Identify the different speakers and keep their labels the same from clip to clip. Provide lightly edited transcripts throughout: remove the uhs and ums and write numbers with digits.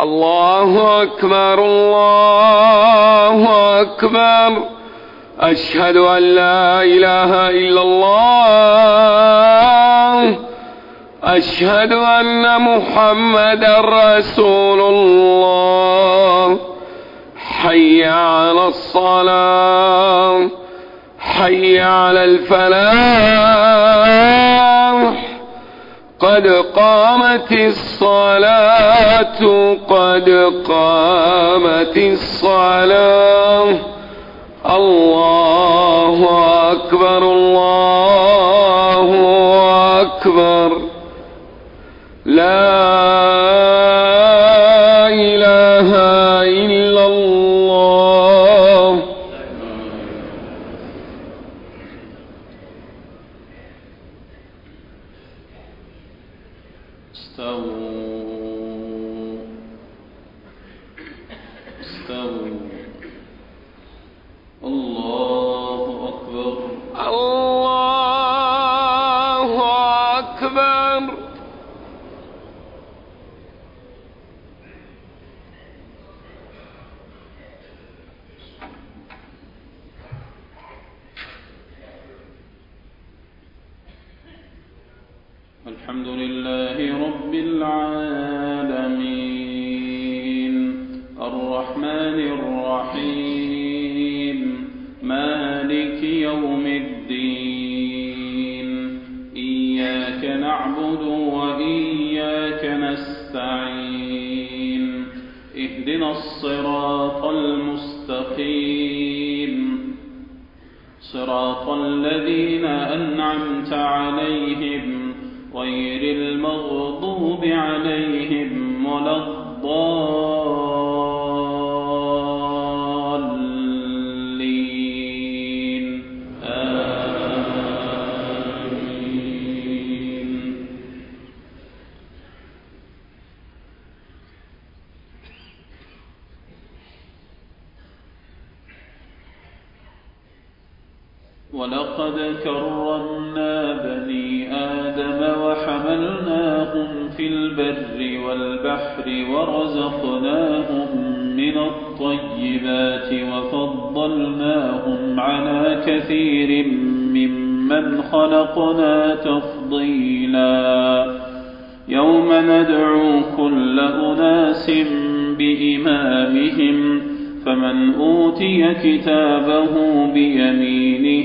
Speaker 1: الله أكبر الله أكبر. أشهد أن لا إله إلا الله. أشهد أن محمدا رسول الله. حي على الصلاة، حي على الفلاح، قد قامت الصلاة، قد قامت الصلاة. الله أكبر الله أكبر. لا إله إلا الله.
Speaker 2: استووا. الله أكبر
Speaker 1: الله أكبر.
Speaker 2: الحمد لله رب العالمين الرحمن الرحيم مالك يوم الدين. إياك نعبد وإياك نستعين. اهدنا الصراط المستقيم صراط الذين أنعمت عليهم غير المغضوب عليهم ولا الضالين. آمين. ولقد كرمنا بني آدم وحملناهم في البر والبحر ورزقناهم من الطيبات وفضلناهم على كثير ممن خلقنا تفضيلا. يوم ندعو كل أناس بإمامهم فمن أوتي كتابه بيمينه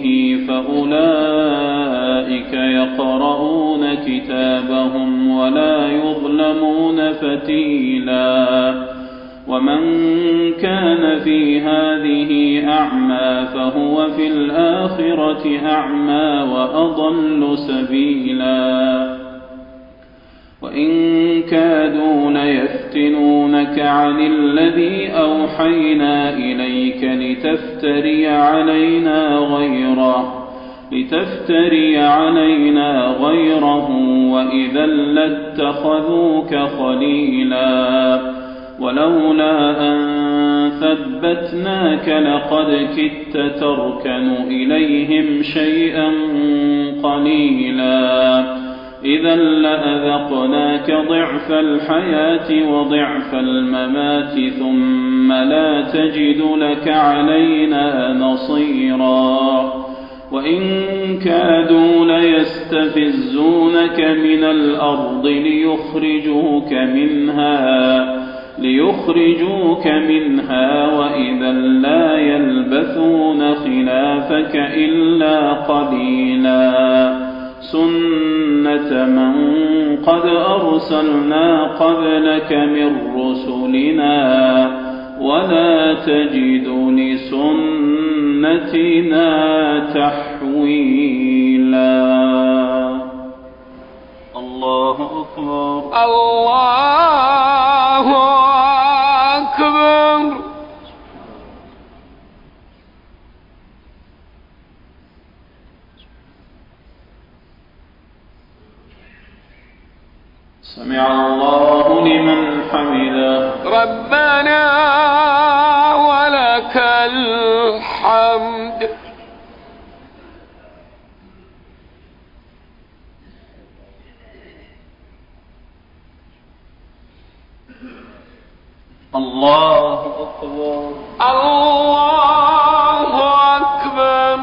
Speaker 2: فأولئك يقرؤون كتابهم ولا يظلمون فتيلا. ومن كان في هذه أعمى فهو في الآخرة أعمى وأضل سبيلا. وإن كادوا ليفتنونك عن الذي أوحينا إليك لتفتري علينا غيره وإذا لاتخذوك خليلا. ولولا أن ثبتناك لقد كدت تركن إليهم شيئا قليلا. إذا لأذقناك ضعف الحياة وضعف الممات ثم لا تجد لك علينا نصيرا. وإن كادوا ليستفزونك من الأرض ليخرجوك منها وإذا لا يلبثون خلافك إلا قليلا. سنة من قد أرسلنا قبلك من رسلنا ولا تجد لسنتنا تحويلا. الله أكبر
Speaker 1: الله أكبر.
Speaker 2: سمع الله لمن حمده.
Speaker 1: ربنا ولك الحمد.
Speaker 2: الله أكبر
Speaker 1: الله أكبر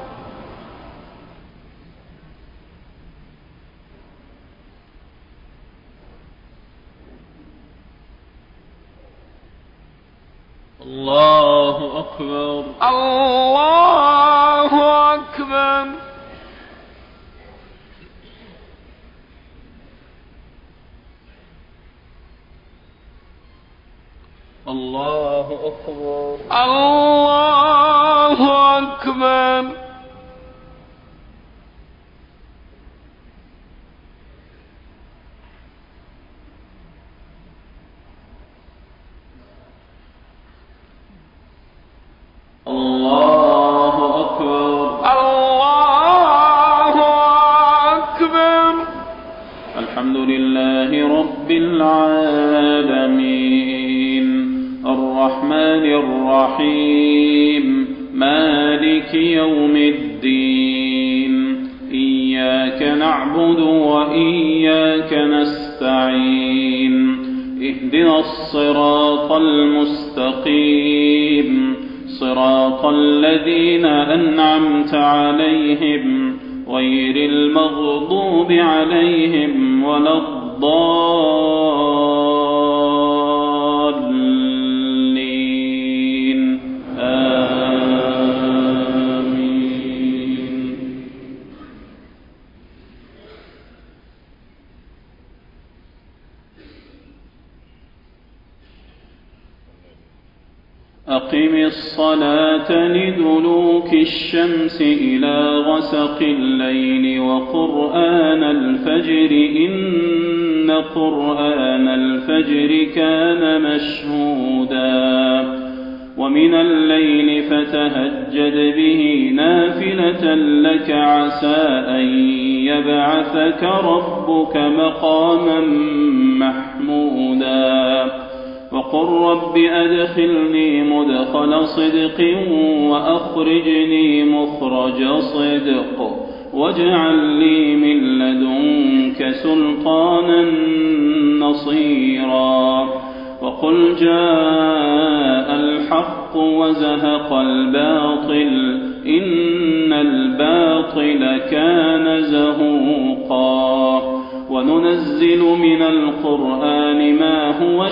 Speaker 2: الله أكبر
Speaker 1: الله أكبر
Speaker 2: الله أكبر
Speaker 1: الله أكبر
Speaker 2: الله أكبر
Speaker 1: الله أكبر
Speaker 2: الحمد لله رب العالمين الرحمن الرحيم مالك يوم الدين إياك نعبد وإياك نستعين اهدنا الصراط المستقيم صراط الذين أنعمت عليهم غير المغضوب عليهم ولا الضالين آمين أقم الصلاة لدلوك الشمس إلى غسق الليل وقرآن الفجر إن قرآن الفجر كان مشهودا ومن الليل فتهجد به نافلة لك عسى أن يبعثك ربك مقاما محمودا وقل رب أدخلني مدخل صدق وأخرجني مخرج صدق واجعل لي من لدنك سلطانا نصيرا وقل جاء الحق وزهق الباطل إن الباطل كان زهوقا وننزل من القرآن ما هو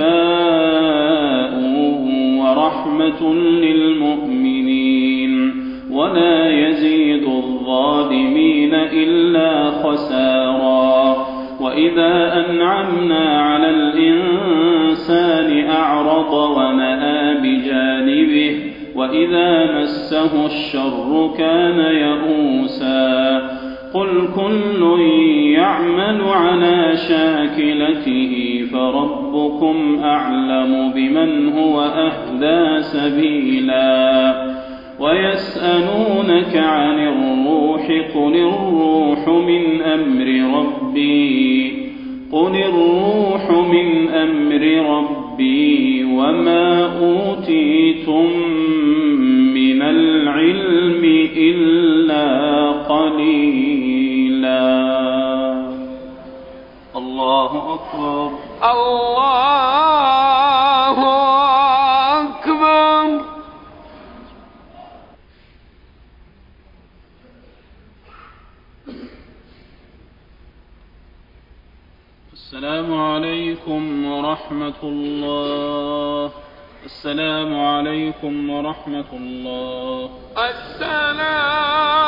Speaker 2: شفاء ورحمة للمؤمنين ولا يزيد الظالمين إلا خسارا وإذا أنعمنا على الإنسان أعرض ونأى بجانبه وإذا مسه الشر كان يئوسا قل كل يعمل على شاكلته فربكم أعلم بمن هو أهدى سبيلا ويسألونك عن الروح قل الروح من أمر ربي وما أوتيتم من العلم إلا قليلا الله أكبر
Speaker 1: الله أكبر
Speaker 2: السلام عليكم ورحمة الله السلام عليكم ورحمة الله
Speaker 1: السلام